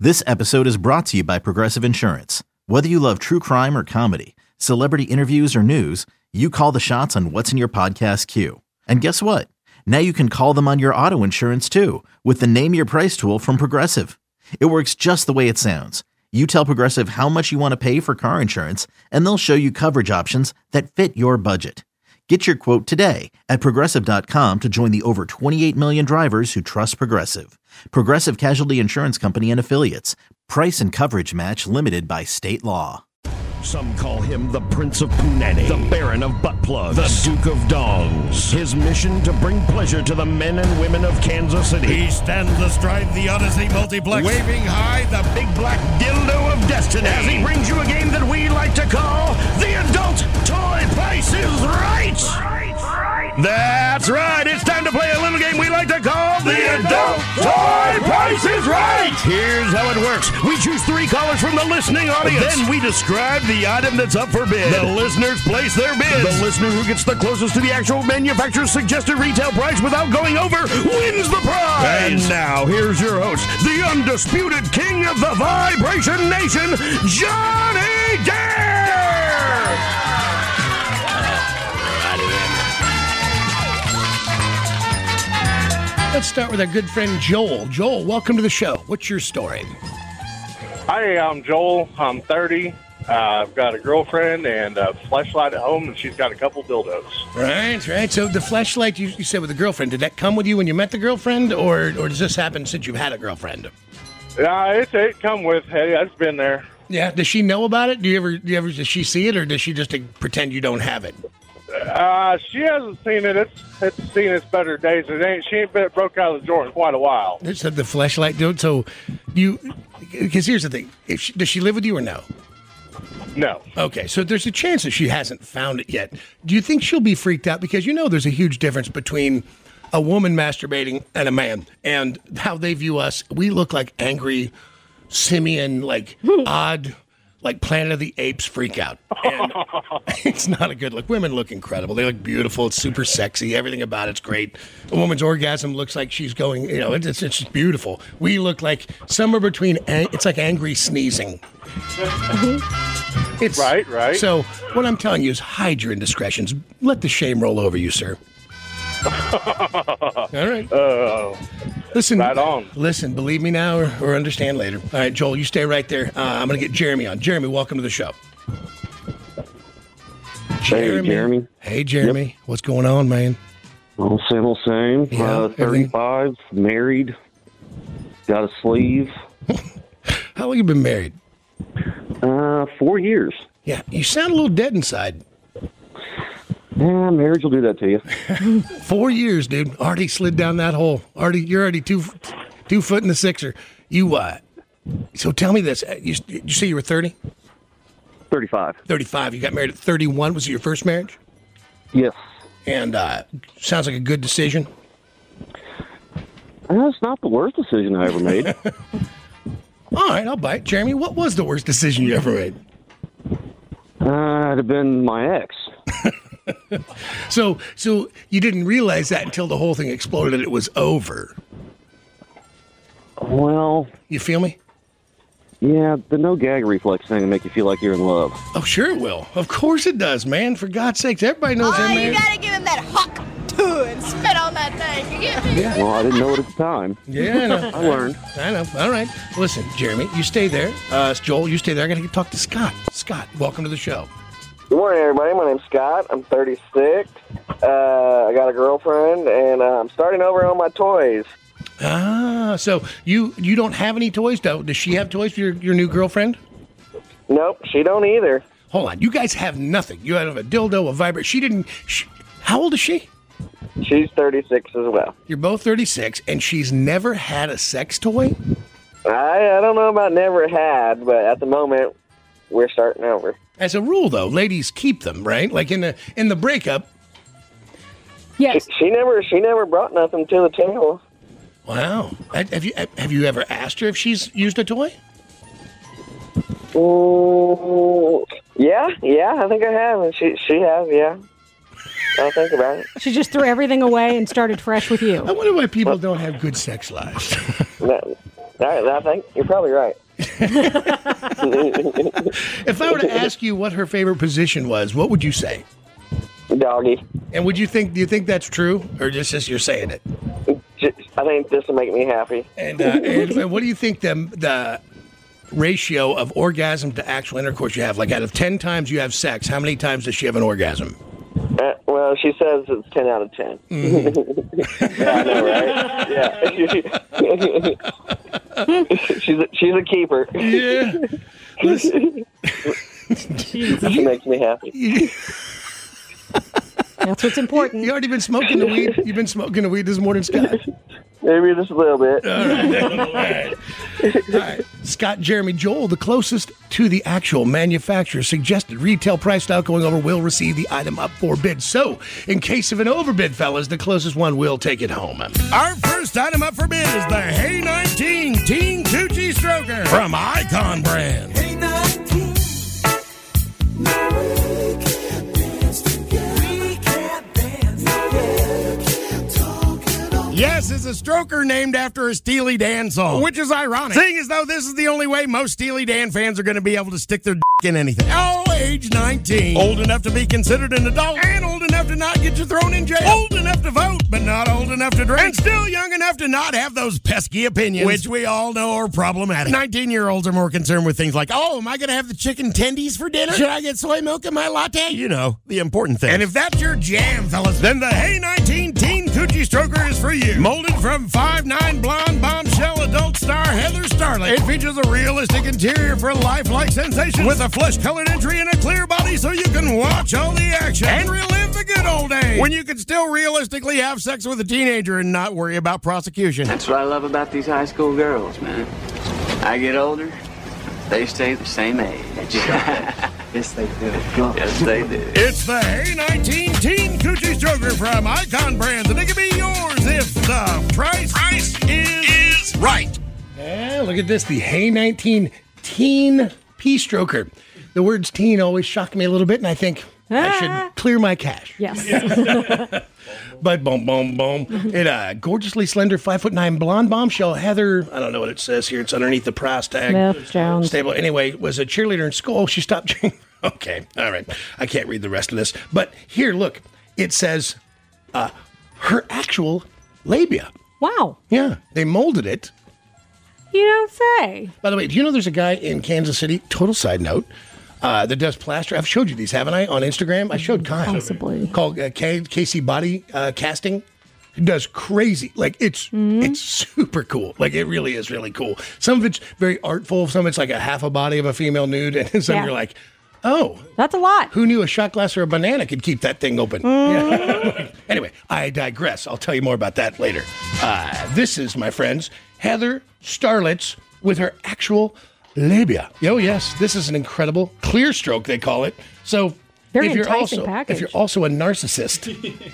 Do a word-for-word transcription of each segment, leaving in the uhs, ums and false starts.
This episode is brought to you by Progressive Insurance. Whether you love true crime or comedy, celebrity interviews or news, you call the shots on what's in your podcast queue. And guess what? Now you can call them on your auto insurance too with the Name Your Price tool from Progressive. It works just the way it sounds. You tell Progressive how much you want to pay for car insurance, and they'll show you coverage options that fit your budget. Get your quote today at Progressive dot com to join the over twenty-eight million drivers who trust Progressive. Progressive Casualty Insurance Company and Affiliates. Price and coverage match limited by state law. Some call him the Prince of Punani, the Baron of Butt Plugs, the Duke of Dongs. His mission to bring pleasure to the men and women of Kansas City. He stands astride the Odyssey Multiplex, waving high the big black dildo of destiny, As he brings you a game that we like to call the Adult Toy Price is Right. Right, right. That's right. It's time to play a little game we like to call the, the Adult Toy Price is Right. Here's how it works. We choose three callers from the listening audience. Then we describe the item that's up for bid. The listeners place their bids. The listener who gets the closest to the actual manufacturer's suggested retail price without going over wins the prize. And now, here's your host, the undisputed king of the Vibration Nation, Johnny Dare! Let's start with our good friend Joel. Joel, welcome to the show. What's your story? Hi, I'm Joel. I'm thirty. Uh, I've got a girlfriend and a fleshlight at home, and she's got a couple dildos. Right, right. So the fleshlight you, you said with the girlfriend, did that come with you when you met the girlfriend, or or does this happen since you've had a girlfriend? Yeah, uh, it, it come with. Hey, it's been there. Yeah. Does she know about it? Do you ever, do you ever, does she see it, or does she just uh, pretend you don't have it? Uh, she hasn't seen it. It's it's seen its better days. It ain't. She ain't been broke out of the drawer in quite a while. They said the fleshlight, dude. So you, because here's the thing: if she, does she live with you or no? No. Okay, so there's a chance that she hasn't found it yet. Do you think she'll be freaked out? Because you know there's a huge difference between a woman masturbating and a man, and how they view us. We look like angry, simian, like odd, like Planet of the Apes freak out. And it's not a good look. Women look incredible. They look beautiful. It's super sexy. Everything about it's great. A woman's orgasm looks like she's going, you know, it's, it's, it's just beautiful. We look like somewhere between, it's like angry sneezing. It's, right, right. So what I'm telling you is hide your indiscretions. Let the shame roll over you, sir. All right. Uh, listen, right on. Listen, believe me now or, or understand later. All right, Joel, you stay right there. Uh, I'm going to get Jeremy on. Jeremy, welcome to the show. Jeremy. Hey, Jeremy. Hey, Jeremy. Yep. What's going on, man? All same, all same. Yeah, uh, thirty-five, everything. Married, got a sleeve. How long you been married? Uh, four years. Yeah, you sound a little dead inside. Yeah, marriage will do that to you. Four years, dude. Already slid down that hole. Already, you're already two, two foot in the sixer. You, uh, so tell me this. You, did you say you were thirty? thirty-five. thirty-five. You got married at thirty-one. Was it your first marriage? Yes. And uh, sounds like a good decision. Uh, it's not the worst decision I ever made. All right, I'll bite. Jeremy, what was the worst decision you ever made? Uh, it'd have been my ex. so, so you didn't realize that until the whole thing exploded and it was over. Well, you feel me? Yeah, the no gag reflex thing will make you feel like you're in love. Oh, sure it will. Of course it does, man. For God's sakes, everybody knows oh, that, man. Oh, you gotta give him that huck to and spit on that thing. You get me? Yeah. Well, I didn't know it at the time. Yeah, I know. I learned. I know. All right. Listen, Jeremy, you stay there. Uh, Joel, you stay there. I gotta talk to Scott. Scott, welcome to the show. Good morning, everybody. My name's Scott. I'm thirty-six. Uh, I got a girlfriend, and uh, I'm starting over on my toys. Ah, so you you don't have any toys, though? Does she have toys for your, your new girlfriend? Nope, she don't either. Hold on. You guys have nothing. You have a dildo, a vibrator. She didn't... She, how old is she? She's thirty-six as well. You're both thirty-six, and she's never had a sex toy? I, I don't know about never had, but at the moment, we're starting over. As a rule, though, ladies keep them, right? Like in the in the breakup. Yes. She, she never she never brought nothing to the table. Wow. Have you have you ever asked her if she's used a toy? Mm, yeah, yeah, I think I have, and she she has, yeah. I'll think about it. She just threw everything away and started fresh with you. I wonder why people don't have good sex lives. that, I, I think you're probably right. If I were to ask you what her favorite position was, what would you say? Doggy. And would you think? Do you think that's true, or just just you're saying it? Just, I think this will make me happy. And, uh, and, and what do you think the the ratio of orgasm to actual intercourse you have? Like out of ten times you have sex, how many times does she have an orgasm? Uh, well, she says it's ten out of ten. Mm-hmm. Yeah, I know, right? Yeah. she's a, she's a keeper. Yeah. She makes me happy. That's what's important. You already been smoking the weed? You've been smoking the weed this morning, Scott? Maybe just a little bit. All right. All right. All right. Scott, Jeremy, Joel, the closest to the actual manufacturer's suggested retail price without going over will receive the item up for bid. So, in case of an overbid, fellas, the closest one will take it home. Our first item up for bid is the Hey nineteen Teen Coochie Stroker from Icon Brand. Hey nineteen, no, we can't dance together. We can't dance together. Can't talk at all. Yes, it's a stroker named after a Steely Dan song, which is ironic, seeing as though this is the only way most Steely Dan fans are going to be able to stick their dick in anything. Oh, age nineteen. Old enough to be considered an adult, and old enough to not get you thrown in jail. Old enough to vote, but not old enough to drink. And still young enough to not have those pesky opinions, which we all know are problematic. nineteen-year-olds are more concerned with things like, oh, am I going to have the chicken tendies for dinner? Should I get soy milk in my latte? You know, the important thing. And if that's your jam, fellas, then the Hey nineteen Teen Coochie Stroker is for you. Molded from five nine blonde bombshell adult star Heather Starlight. It features a realistic interior for lifelike sensation with a flesh-colored entry and a clear body so you can watch all the action and relive the good old days when you can still realistically have sex with a teenager and not worry about prosecution. That's what I love about these high school girls, man. I get older, they stay the same age. Yes, they do. Yes, they do. It's the Hey nineteen Teen Coochie Stroker from Icon Brands, and it can be yours if the price, price is, is right. Yeah, look at this. The Hey nineteen Teen Pea Stroker. The words teen always shock me a little bit, and I think ah. I should clear my cache. Yes. But boom, boom, boom. It uh, gorgeously slender, five foot nine blonde bombshell Heather. I don't know what it says here. It's underneath the price tag. Smith Jones. Stable. Anyway, was a cheerleader in school. She stopped. Okay, all right. I can't read the rest of this. But here, look. It says uh, her actual labia. Wow. Yeah, they molded it. You don't say. By the way, do you know there's a guy in Kansas City? Total side note. Uh, that does plaster. I've showed you these, haven't I, on Instagram? I showed Kyle. Possibly. Called uh, K- Casey Body uh, Casting. He does crazy. Like, it's mm-hmm. it's super cool. Like, it really is really cool. Some of it's very artful. Some of it's like a half a body of a female nude. And some yeah. you're like, oh. That's a lot. Who knew a shot glass or a banana could keep that thing open? Mm-hmm. Yeah. Anyway, I digress. I'll tell you more about that later. Uh, this is, my friends, Heather Starlitz with her actual labia. Oh, yes. This is an incredible clear stroke, they call it. So Very if you're enticing also package. if you're also a narcissist,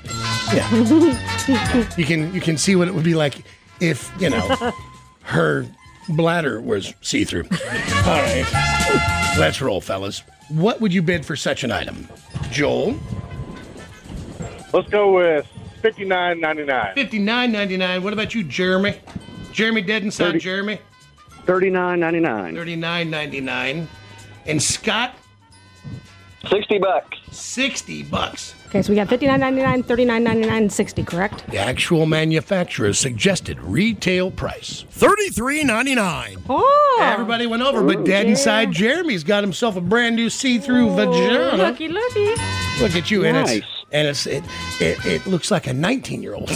yeah, you can you can see what it would be like if, you know, her bladder was see-through. All right. Let's roll, fellas. What would you bid for such an item? Joel? Let's go with fifty-nine ninety-nine. fifty-nine ninety-nine. What about you, Jeremy? Jeremy Dead Inside thirty Jeremy? thirty-nine ninety-nine. thirty-nine ninety-nine. And Scott? sixty bucks. sixty bucks. Okay, so we got fifty-nine ninety-nine, thirty-nine ninety-nine, and sixty, correct? The actual manufacturer's suggested retail price. thirty-three ninety-nine. Oh. Everybody went over, but Dead yeah. Inside Jeremy's got himself a brand new see-through oh, vagina. Looky, looky. Look at you, and nice. it's and it's it, it it looks like a nineteen-year-old.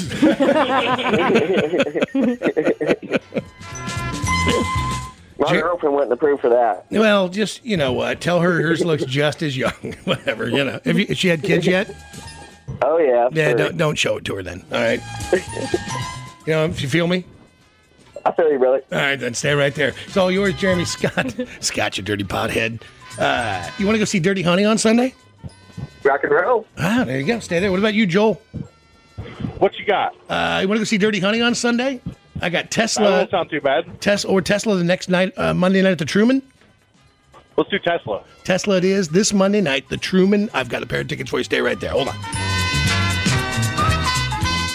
My Jer- girlfriend wouldn't approve for that. Well, just, you know what, tell her hers looks just as young. Whatever, you know. Have you, has she had kids yet? Oh, yeah. Yeah, sure. don't, don't show it to her then. All right. You know, if you feel me? I feel you, brother. All right, then stay right there. It's all yours, Jeremy Scott. Scott, you dirty pothead. Uh, you want to go see Dirty Honey on Sunday? Rock and roll. Ah, there you go. Stay there. What about you, Joel? What you got? Uh, you want to go see Dirty Honey on Sunday? I got That Tesla. doesn't sound too bad. Tesla or Tesla the next night, uh, Monday night at the Truman. Let's do Tesla. Tesla it is this Monday night, the Truman. I've got a pair of tickets for you. Stay right there. Hold on.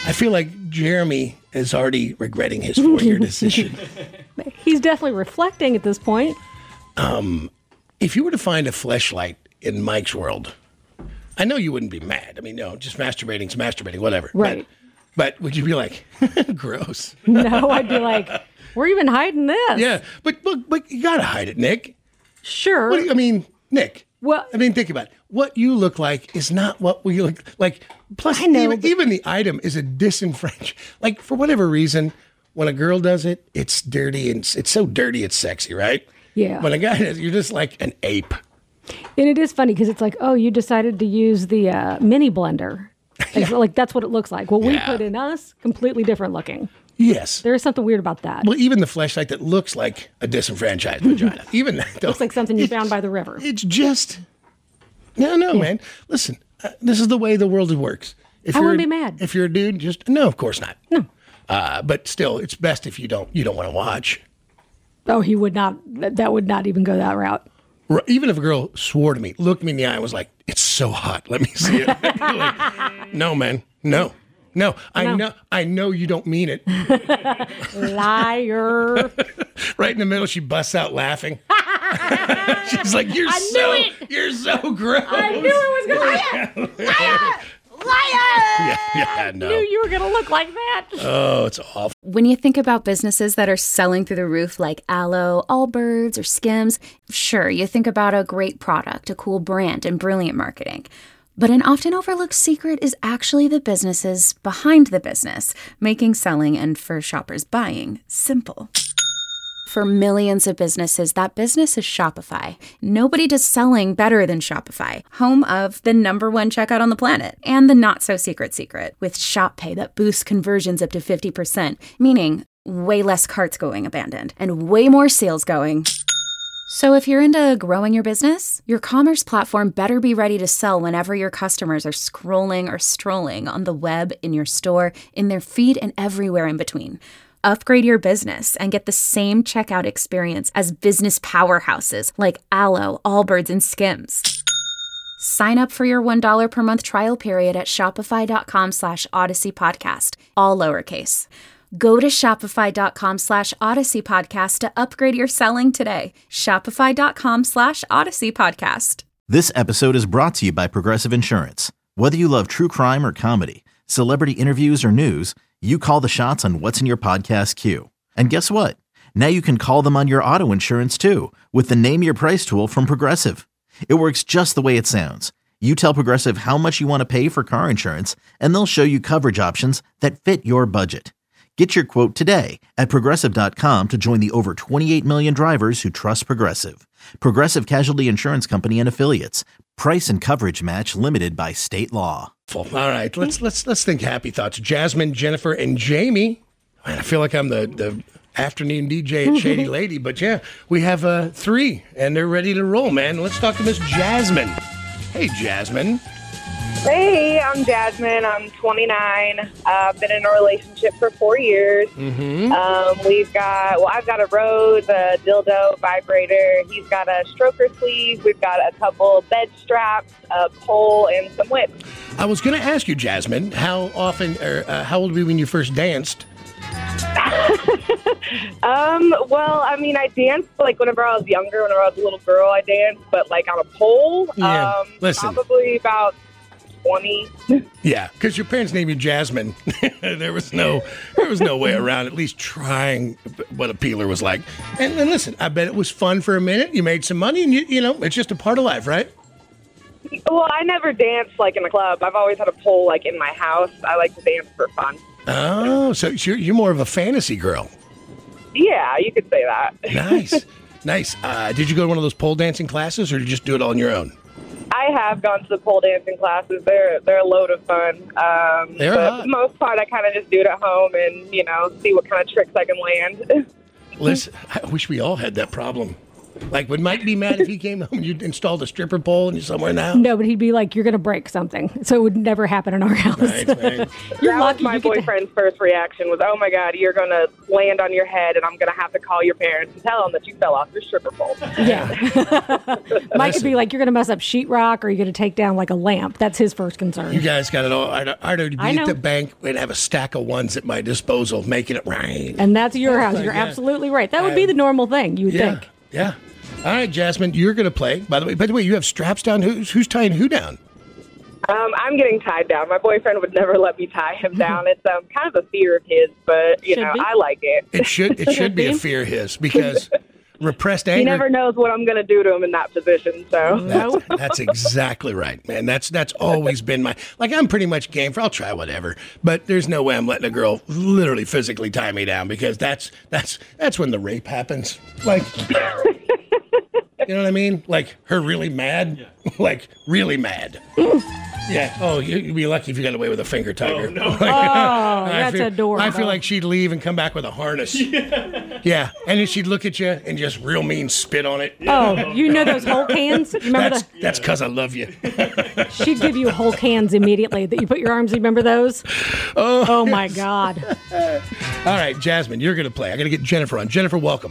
I feel like Jeremy is already regretting his four-year decision. He's definitely reflecting at this point. Um, if you were to find a fleshlight in Mike's world, I know you wouldn't be mad. I mean, no, just masturbating's masturbating, whatever. Right. But, but would you be like, gross? No, I'd be like, we're even hiding this. Yeah, but but, but you gotta hide it, Nick. Sure. What do you, I mean, Nick. Well, I mean, think about it. What you look like is not what we look like. Plus, I know, even, but- even the item is a disenfranchised. Like, for whatever reason, when a girl does it, it's dirty and it's, it's so dirty it's sexy, right? Yeah. When a guy does it, you're just like an ape. And it is funny because it's like, oh, you decided to use the uh, mini blender. It's like, that's what it looks like. What we Yeah. put in us, completely different looking. Yes. There is something weird about that. Well, even the fleshlight that looks like a disenfranchised vagina. Even that, though. Looks like something you found by the river. It's just, no, no, man. Listen, uh, this is the way the world works. If I you're wouldn't a- be mad. If you're a dude, just, no, of course not. No. Uh, but still, it's best if you don't, you don't want to watch. Oh, he would not, that that would not even go that route. R- Even if a girl swore to me, looked me in the eye and was like, it's so hot, let me see it. I'd be like, no, man, no. No, I No. know I know you don't mean it. Liar. Right in the middle, she busts out laughing. She's like, "You're I knew so, it. you're so gross." I knew it was going to Liar! Liar! Yeah, yeah, no. I knew you were going to look like that. Oh, it's awful. When you think about businesses that are selling through the roof like Aloe, Allbirds, or Skims, sure, you think about a great product, a cool brand, and brilliant marketing. But an often overlooked secret is actually the businesses behind the business, making selling and for shoppers buying simple. For millions of businesses, that business is Shopify. Nobody does selling better than Shopify, home of the number one checkout on the planet, and the not-so-secret secret, with Shop Pay that boosts conversions up to fifty percent, meaning way less carts going abandoned, and way more sales going. So if you're into growing your business, your commerce platform better be ready to sell whenever your customers are scrolling or strolling on the web, in your store, in their feed, and everywhere in between. Upgrade your business and get the same checkout experience as business powerhouses like Aloe, Allbirds, and Skims. Sign up for your one dollar per month trial period at shopify.com slash Odyssey Podcast, all lowercase. Go to shopify.com slash Odyssey Podcast to upgrade your selling today. Shopify.com slash Odyssey Podcast. This episode is brought to you by Progressive Insurance. Whether you love true crime or comedy, celebrity interviews or news, you call the shots on what's in your podcast queue. And guess what? Now you can call them on your auto insurance too with the Name Your Price tool from Progressive. It works just the way it sounds. You tell Progressive how much you want to pay for car insurance, and they'll show you coverage options that fit your budget. Get your quote today at Progressive dot com to join the over twenty-eight million drivers who trust Progressive. Progressive Casualty Insurance Company and Affiliates. Price and coverage match limited by state law. All right, let's let's let's think happy thoughts. Jasmine, Jennifer, and Jamie. Man, I feel like I'm the, the afternoon D J at Shady Lady, but yeah, we have uh, three, and they're ready to roll, man. Let's talk to Miss Jasmine. Hey, Jasmine. Hey, I'm Jasmine. I'm twenty-nine. Uh, I've been in a relationship for four years. Mm-hmm. Um, we've got, well, I've got a rose, a dildo, vibrator. He's got a stroker sleeve. We've got a couple bed straps, a pole, and some whips. I was going to ask you, Jasmine, how often, or uh, how old were you when you first danced? Um, well, I mean, I danced like whenever I was younger. Whenever I was a little girl, I danced, but like on a pole. Yeah, Um, listen. Probably about twenty. Yeah, because your parents named you Jasmine. there was no, there was no way around at least trying what a peeler was like. And, and listen, I bet it was fun for a minute. You made some money, and you, you know, it's just a part of life, right? Well, I never danced like in a club. I've always had a pole like in my house. I like to dance for fun. Oh, so you're, you're more of a fantasy girl. Yeah, you could say that. Nice, nice. Uh, did you go to one of those pole dancing classes, or did you just do it all on your own? I have gone to the pole dancing classes. They're they're a load of fun. Um, They're but hot. for the most part, I kind of just do it at home and, you know, see what kind of tricks I can land. Listen, I wish we all had that problem. Like, would Mike be mad if he came home and you installed a stripper pole and you're somewhere now? No, but he'd be like, "You're going to break something," so it would never happen in our house. Right, right. You're that lucky was my you get to- boyfriend's first reaction was, "Oh my God, you're going to land on your head, and I'm going to have to call your parents and tell them that you fell off your stripper pole." Yeah. Mike could be like, "You're going to mess up sheetrock, or you're going to take down like a lamp." That's his first concern. You guys got it all. I'd, I'd already be I at know. the bank and have a stack of ones at my disposal, making it right. And that's your house. Oh, You're yeah. absolutely right. That would be the normal thing, you would Yeah, think. yeah. All right, Jasmine, you're going to play. By the way, by the way, you have straps down. Who's who's tying who down? Um, I'm getting tied down. My boyfriend would never let me tie him down. It's um, kind of a fear of his, but you Should know, be. I like it. It should it should be a fear of his because repressed anger. He never knows what I'm going to do to him in that position. So That's, that's exactly right, man. That's that's always been my like. I'm pretty much game for. I'll try whatever, but there's no way I'm letting a girl literally physically tie me down because that's that's that's when the rape happens. Like, you know what I mean? Like her really mad, like really mad. Yeah. Oh, you- you'd be lucky if you got away with a finger tiger. Oh, no. Oh, that's feel, adorable. I feel like she'd leave and come back with a harness. Yeah. Yeah. And then she'd look at you and just real mean spit on it. Oh, you know those Hulk hands? You remember That's the? that's because I love you. She'd give you Hulk hands immediately. That you put your arms. You remember those? Oh, Oh my God. All right, Jasmine, you're going to play. I got to get Jennifer on. Jennifer, welcome.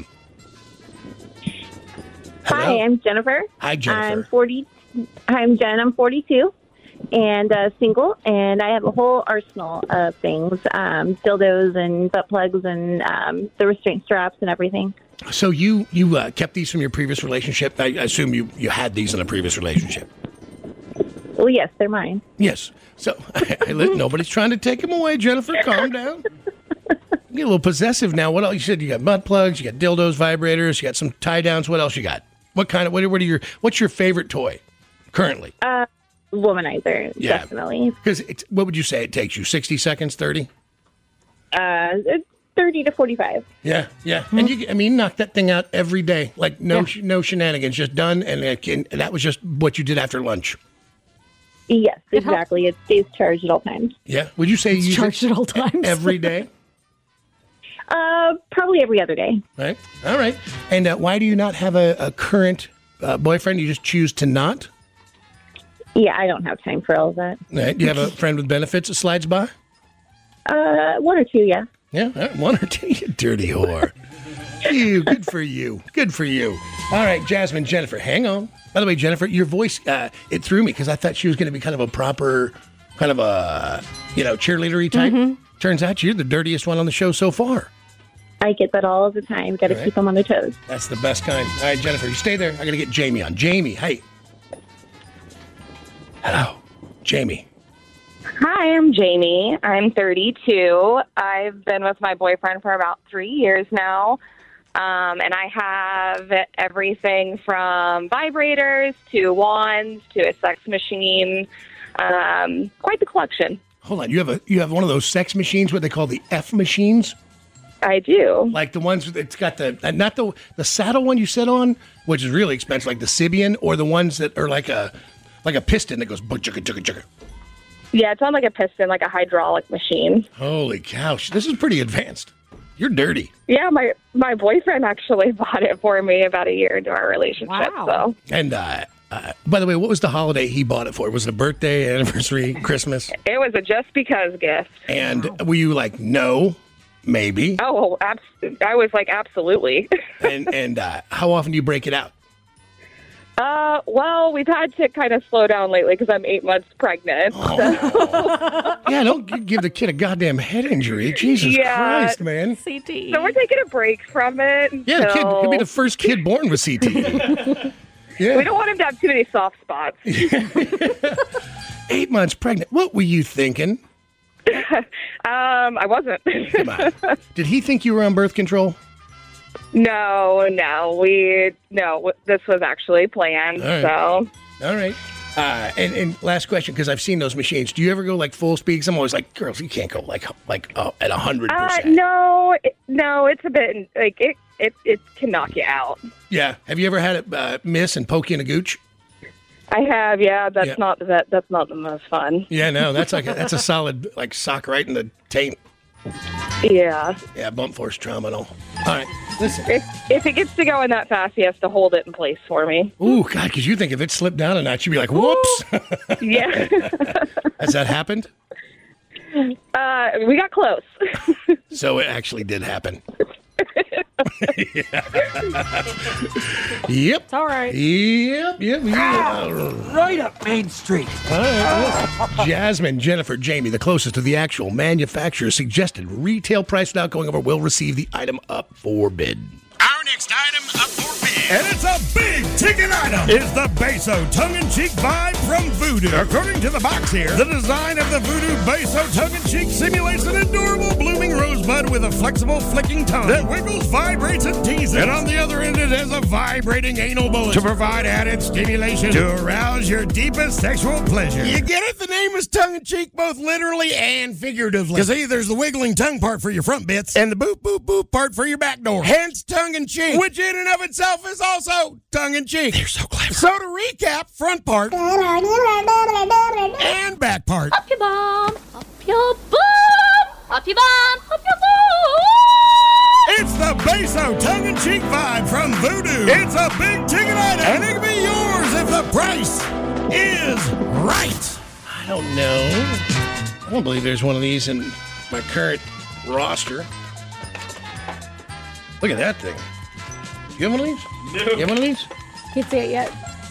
Hi, I'm Jennifer. Hi, Jennifer. I'm forty. I'm Jen. I'm forty-two, and uh, single, and I have a whole arsenal of things: um, dildos and butt plugs, and um, the restraint straps and everything. So you you uh, kept these from your previous relationship? I assume you, you had these in a previous relationship. Well, yes, they're mine. Yes. So I, I, nobody's trying to take them away, Jennifer. Calm down. You get a little possessive now. What else? You said you got butt plugs, you got dildos, vibrators, you got some tie downs. What else you got? What kind of what? What are your? What's your favorite toy currently? Uh, womanizer, Yeah. definitely. Because what would you say it takes you? Sixty seconds, thirty? Uh, thirty to forty-five. Yeah, yeah. And you, I mean, knock that thing out every day. Like no, sh- no shenanigans, just done. And, it can, and that was just what you did after lunch. Yes, exactly. It stays charged at all times. Yeah. Would you say you use charged it at all times every day? Uh, probably every other day. Right. All right. And uh, why do you not have a, a current uh, boyfriend? You just choose to not. Yeah, I don't have time for all of that. Right. Do you have a friend with benefits that slides by? Uh, one or two, yeah. Yeah, all right, one or two. You dirty whore. You, good for you. Good for you. All right, Jasmine, Jennifer, hang on. By the way, Jennifer, your voice, uh, it threw me because I thought she was going to be kind of a proper, kind of a, you know, cheerleadery type. Mhm. Turns out you're the dirtiest one on the show so far. I get that all the time. Got to All right. keep them on their toes. That's the best kind. All right, Jennifer, you stay there. I got to get Jamie on. Jamie, hey. Hello, Jamie. Hi, I'm Jamie. I'm thirty-two. I've been with my boyfriend for about three years now. Um, and I have everything from vibrators to wands to a sex machine. Um, quite the collection. Hold on, you have a you have one of those sex machines, what they call the F machines. I do. Like the ones that's got the uh, not the the saddle one you sit on, which is really expensive, like the Sibian, or the ones that are like a like a piston that goes chugga chugga chugga. Yeah, it's on like a piston, like a hydraulic machine. Holy cow! This is pretty advanced. You're dirty. Yeah, my my boyfriend actually bought it for me about a year into our relationship. So And uh, uh, by the way, what was the holiday he bought it for? Was it a birthday, anniversary, Christmas? it was a just because gift. And were you like, no, maybe? Oh, abs- I was like, absolutely. and and uh, how often do you break it out? Uh, well, we've had to kind of slow down lately because I'm eight months pregnant. Oh. Yeah, don't g- give the kid a goddamn head injury. Jesus Yeah. Christ, man. C T. So we're taking a break from it. Yeah, the kid until- could be the first kid born with C T E. Yeah. We don't want him to have too many soft spots. Eight months pregnant. What were you thinking? um, I wasn't. Come on. Did he think you were on birth control? No, no, we no. This was actually planned. All right. So All right. Uh, and, and last question, because I've seen those machines. Do you ever go like full speed? 'Cause I'm always like, girls, you can't go like like uh, at a hundred uh, percent. no, it- no, it's a bit like it. It it can knock you out. Yeah. Have you ever had it uh, miss and poke you in a gooch? I have, yeah. That's Yeah. not that. That's not the most fun. Yeah, no, that's like a, that's a solid like sock right in the taint. Yeah. Yeah, bump force trauma and all. All right. Listen. If, if it gets to going that fast, he has to hold it in place for me. Ooh, God, because you think if it slipped down a notch, you'd be like, whoops. Yeah. Has that happened? Uh, we got close. So it actually did happen. Yep. It's all right. Yep, yep, yep. Right up Main Street. All right, listen. Jasmine, Jennifer, Jamie, the closest to the actual manufacturer's suggested retail price without going over, will receive the item up for bid. Our next item up for bid, and it's a big ticket item, is the Beso tongue-in-cheek vibe from Voodoo. According to the box here, the design of the Voodoo Beso tongue-in-cheek simulates an adorable blooming rosebud with a flexible flicking tongue that wiggles, vibrates, and teases. And on the other end, it has a vibrating anal bullet to provide added stimulation to arouse your deepest sexual pleasure. You get it? The name is tongue-in-cheek both literally and figuratively. Because see, there's the wiggling tongue part for your front bits and the boop, boop, boop part for your back door. Hence tongue-in-cheek, which in and of itself is also tongue-in-cheek. They're so clever. So to recap, front part and back part. Up your bum, up your bum, up your bum, up your bum. It's the Beso tongue-in-cheek vibe from Voodoo. It's a big ticket item, and it can be yours if the price is right. I don't know. I don't believe there's one of these in my current roster. Look at that thing. You have one of these? No. You have one of these? Can't see it yet.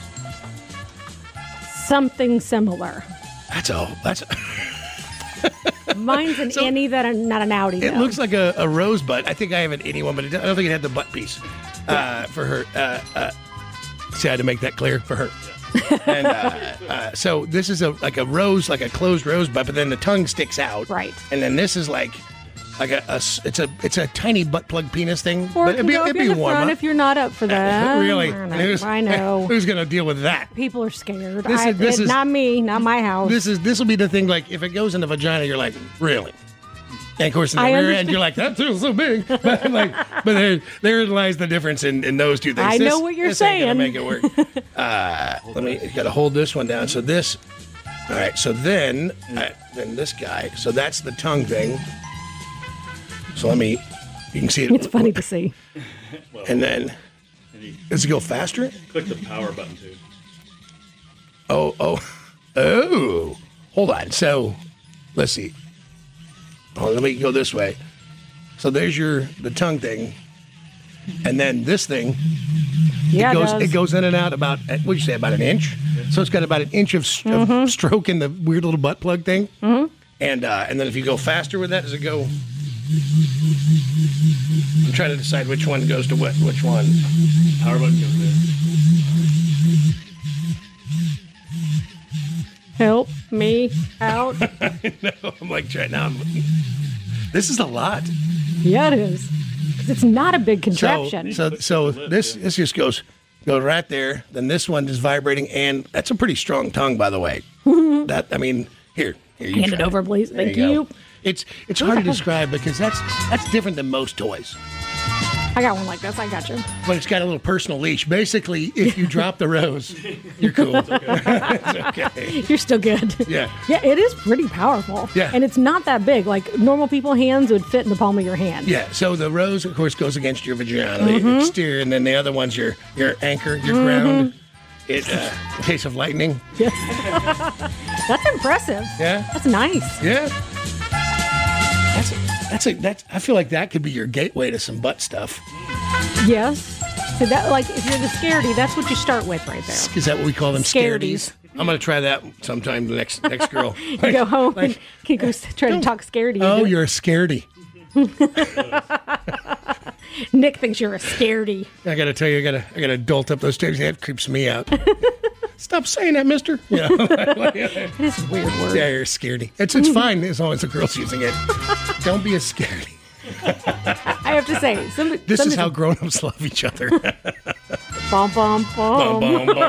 Something similar. That's all. That's. Mine's an So- innie, that I'm not an outie. It though. looks like a, a rosebud. I think I have an innie one, but it, I don't think it had the butt piece uh, for her. Uh, uh, see, I had to make that clear for her. and uh, uh, so this is a like a rose, like a closed rosebud, but then the tongue sticks out. Right. And then this is like like a, a s- it's a it's a tiny butt plug penis thing. Or but it can go up in the front if you're not up for that. Really? I And know. who's- I know. Who's going to deal with that? People are scared. This I, is- this it- is- not me, not my house. This is this will be the thing. Like if it goes in the vagina, you're like, really? And of course, in the I rear understand. end, you're like, that feels so big. But like, but there, there lies the difference in, in those two things. I This- know what you're this ain't gonna saying. make it work. Uh, let me got to hold this one down. So this, all right. So then, uh, then this guy. So that's the tongue thing. So let me. You can see it. It's funny to see. And then, does it go faster? Click the power button too. Oh, oh, oh. Hold on. So, let's see. Oh, let me go this way. So there's your the tongue thing, and then this thing. Yeah, it goes. it does. It goes in and out about. What would you say? About an inch. So it's got about an inch of, s- of Mhm. stroke in the weird little butt plug thing. Mhm. And uh, and then if you go faster with that, does it go? I'm trying to decide which one goes to what. Which one? Power button goes there. Help me out. No, I'm like trying now. I'm, this is a lot. Yeah, it is. 'Cause it's not a big So, contraption. so, so this this just goes go right there. Then this one is vibrating, and that's a pretty strong tongue, by the way. That I mean, here, here you Hand it try. over, please. There Thank go. you. It's it's hard to describe because that's that's different than most toys. I got one like this. I got you. But it's got a little personal leash. Basically, if you drop the rose, you're cool. It's okay. You're still good. Yeah. Yeah, it is pretty powerful. Yeah. And it's not that big. Like normal people hands would fit in the palm of your hand. Yeah, so the rose, of course, goes against your vagina, the Mhm. exterior, and then the other one's your your anchor, your Mhm. ground. It uh, in case of lightning. Yes. That's impressive. Yeah. That's nice. Yeah. That's a, that's a that's. I feel like that could be your gateway to some butt stuff. Yes. So that, like, if you're the scaredy, that's what you start with right there. Is that what we call them? Scaredies. Scaredies. I'm gonna try that sometime. The next next girl. You go home and can go s- try to talk scaredy. Oh, you're a scaredy. Nick thinks you're a scaredy. I gotta tell you, I gotta I gotta dolt up those stairs. That creeps me out. Stop saying that, Mister. Yeah. It is a weird word. Yeah, you're a scaredy. It's it's fine as long as the girl's using it. Don't be a scaredy. I have to say, somebody, This is somebody- how grown-ups love each other. Bum, bum, bum. Bum, bum, bum.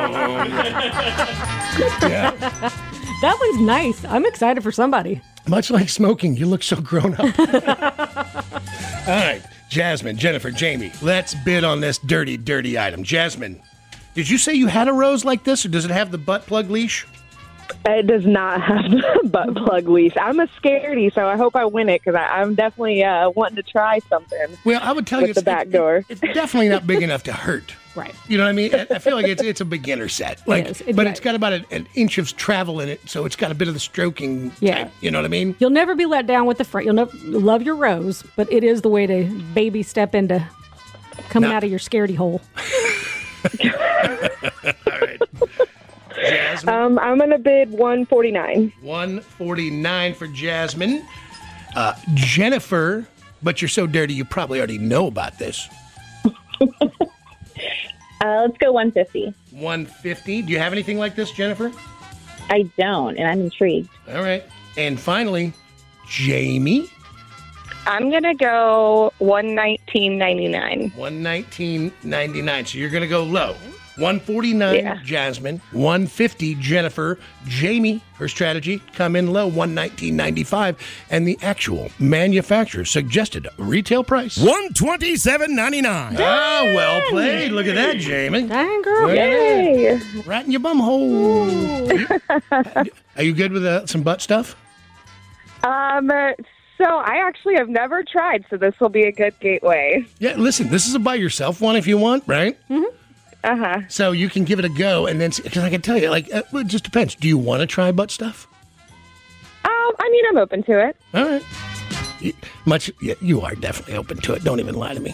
Yeah. That one's nice. I'm excited for somebody. Much like smoking, you look so grown up. All right, Jasmine, Jennifer, Jamie, let's bid on this dirty, dirty item. Jasmine, did you say you had a rose like this, or does it have the butt plug leash? It does not have the butt plug leash. I'm a scaredy, so I hope I win it because I'm definitely uh, wanting to try something. Well, I would tell with you, the it's, back it- door. it's definitely not big enough to hurt. Right. You know what I mean? I I feel like it's it's a beginner set. Like, is. It- but yeah. it's got about an, an inch of travel in it, so it's got a bit of the stroking. Yeah. type, you know what I mean? You'll never be let down with the front. You'll never love your rose, but it is the way to baby step into coming Now- out of your scaredy hole. Jasmine, Um, I'm going to bid one forty-nine. one forty-nine for Jasmine. Uh, Jennifer, but you're so dirty, you probably already know about this. Uh, let's go one fifty. one fifty. Do you have anything like this, Jennifer? I don't, and I'm intrigued. All right. And finally, Jamie, I'm going to go one nineteen ninety-nine. one nineteen ninety-nine. So you're going to go low. one forty-nine, Yeah. Jasmine. one fifty, Jennifer. Jamie, her strategy, come in low, one nineteen ninety-five. And the actual manufacturer suggested retail price. one twenty-seven ninety-nine. Ah, well played. Look at that, Jamie. Dang, girl. Look at Yay! that. Right in your bum hole. Are you, are you good with uh, some butt stuff? Um, so I actually have never tried, so this will be a good gateway. Yeah, listen, this is a buy yourself one if you want, right? Mm-hmm. Uh-huh. So you can give it a go, and then because I can tell you, like, uh, it just depends. Do you want to try butt stuff? Um, I mean, I'm open to it. All right. You, much, yeah, you are definitely open to it. Don't even lie to me.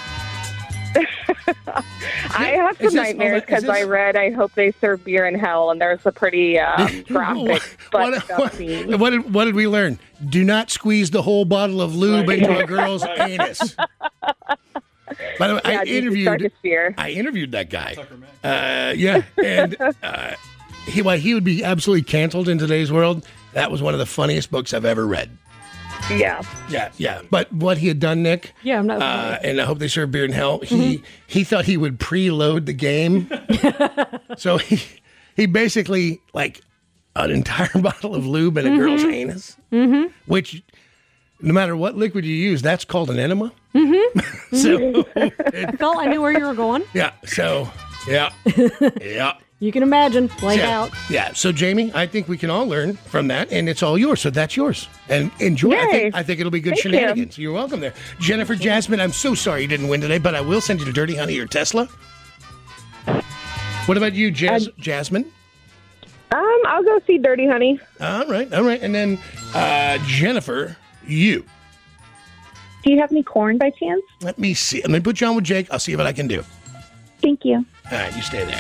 I have Is some this- nightmares hold on, is because I this- read I hope they serve beer in hell, and there's a pretty um, graphic butt what, stuff what, scene. what did, what did we learn? Do not squeeze the whole bottle of lube into a girl's anus. By the way, Yeah, I due to interviewed. darkest fear. I interviewed that guy. Uh, yeah, and uh, he why he would be absolutely canceled in today's world. That was one of the funniest books I've ever read. Yeah. Yeah, yeah. But what he had done, Nick. Yeah, I'm not. Uh, and I hope they serve beer in hell. He he thought he would preload the game, so he he basically like an entire bottle of lube in a girl's anus, Mm-hmm. which no matter what liquid you use, that's called an enema. Mm-hmm. So Nicole, I knew where you were going. yeah, so yeah, yeah. You can imagine, played yeah. out. Yeah. So Jamie, I think we can all learn from that, and it's all yours. So that's yours, and enjoy. I think, I think it'll be good Thank shenanigans. You. are welcome there, Jennifer Jasmine. I'm so sorry you didn't win today, but I will send you to Dirty Honey or Tesla. What about you, Jas- Jasmine? Um, I'll go see Dirty Honey. All right, all right, and then uh, Jennifer, you. Do you have any corn by chance? Let me see. Let me put you on with Jake. I'll see what I can do. Thank you. All right, you stay there.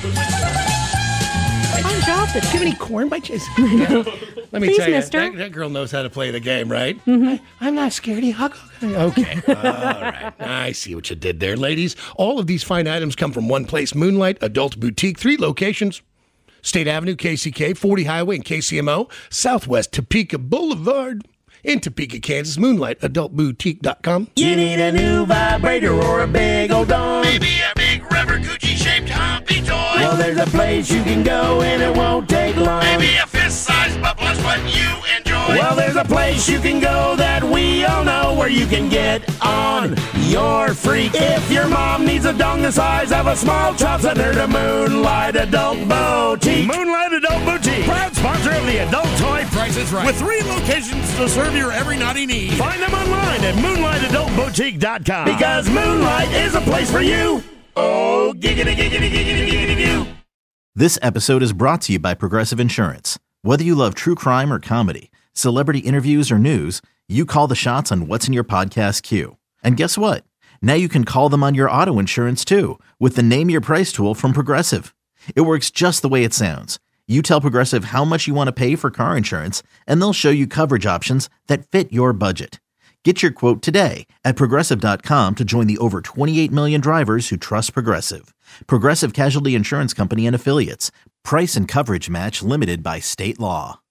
Fine job. Do you have any corn by chance? Let me Please, tell you, mister. that, that girl knows how to play the game, right? Mm-hmm. I'm not scaredy. I'll go. Okay. All right. I see what you did there, ladies. All of these fine items come from one place, Moonlight Adult Boutique. Three locations. State Avenue, K C K, forty Highway, and K C M O. Southwest Topeka Boulevard. In Topeka, Kansas, Moonlight Adult Boutique dot com. You need a new vibrator or a big old dong. Maybe a big rubber Gucci-shaped humpy toy. Well, there's a place you can go and it won't take long. Maybe a fist-sized butt plug's what you enjoy. Well, there's a place you can go that we all know where you can get on your freak. If your mom needs a dong the size of a small chop, send her to Moonlight Adult Boutique. Moonlight Adult Boutique, proud sponsor of the Adult Toy Price is Right. With three locations to serve your every naughty need. Find them online at moonlight adult boutique dot com. Because Moonlight is a place for you. Oh, giggity, giggity, giggity, giggity, giggity. This episode is brought to you by Progressive Insurance. Whether you love true crime or comedy, celebrity interviews or news, you call the shots on what's in your podcast queue. And guess what? Now you can call them on your auto insurance too with the Name Your Price tool from Progressive. It works just the way it sounds. You tell Progressive how much you want to pay for car insurance, and they'll show you coverage options that fit your budget. Get your quote today at Progressive dot com to join the over twenty-eight million drivers who trust Progressive. Progressive Casualty Insurance Company and Affiliates. Price and coverage match limited by state law.